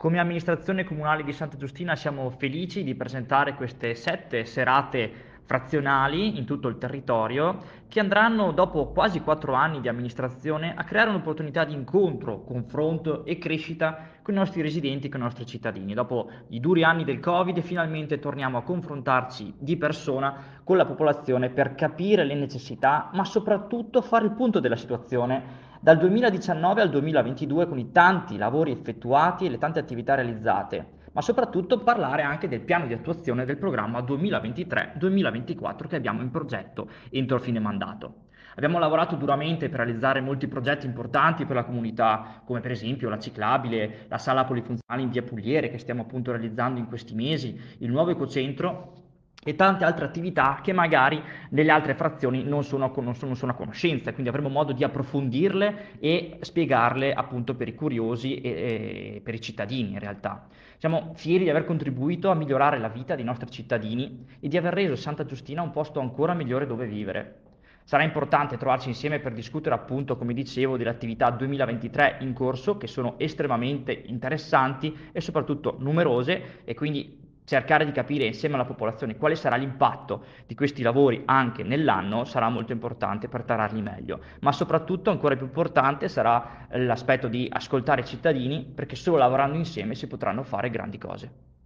Come amministrazione comunale di Santa Giustina siamo felici di presentare queste 7 serate frazionali in tutto il territorio che andranno, dopo quasi 4 anni di amministrazione, a creare un'opportunità di incontro, confronto e crescita con i nostri residenti e con i nostri cittadini. Dopo i duri anni del Covid, finalmente torniamo a confrontarci di persona con la popolazione per capire le necessità, ma soprattutto fare il punto della situazione dal 2019 al 2022 con i tanti lavori effettuati e le tante attività realizzate, ma soprattutto parlare anche del piano di attuazione del programma 2023-2024 che abbiamo in progetto entro fine mandato. Abbiamo lavorato duramente per realizzare molti progetti importanti per la comunità, come per esempio la ciclabile, la sala polifunzionale in via Pugliere che stiamo appunto realizzando in questi mesi, il nuovo ecocentro e tante altre attività che magari nelle altre frazioni non sono a conoscenza, quindi avremo modo di approfondirle e spiegarle appunto per i curiosi e per i cittadini in realtà. Siamo fieri di aver contribuito a migliorare la vita dei nostri cittadini e di aver reso Santa Giustina un posto ancora migliore dove vivere. Sarà importante trovarci insieme per discutere appunto, come dicevo, delle attività 2023 in corso che sono estremamente interessanti e soprattutto numerose e quindi cercare di capire insieme alla popolazione quale sarà l'impatto di questi lavori anche nell'anno sarà molto importante per tararli meglio, ma soprattutto ancora più importante sarà l'aspetto di ascoltare i cittadini perché solo lavorando insieme si potranno fare grandi cose.